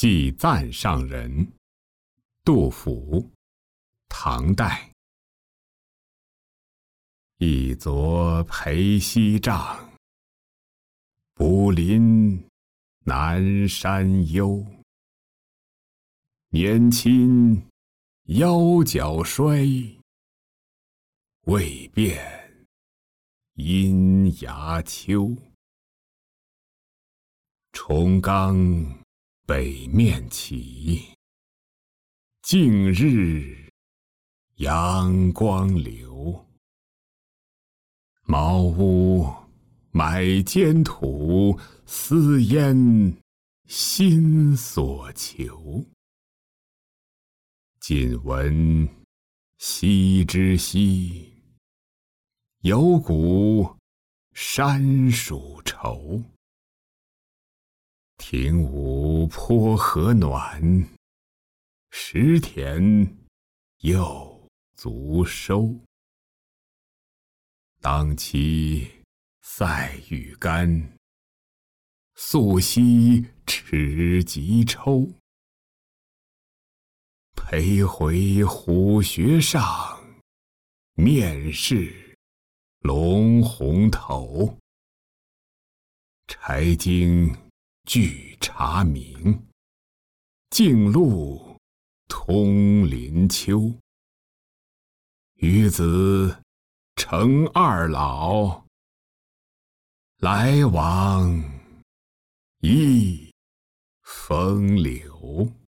祭赞上人，杜甫，唐代。一昨陪西丈，不临南山幽。年轻腰脚衰，未变阴阳秋。重冈北面起，近日阳光流。茅屋买坚土，私烟心所求。近闻西之西，有股山蜀愁。庭午颇和暖，食田又足收。当期塞欲干，宿昔齿疾抽。陪回虎穴上，面试龙红头。柴经具茶茗，径路通林丘。与子成二老，来往亦风流。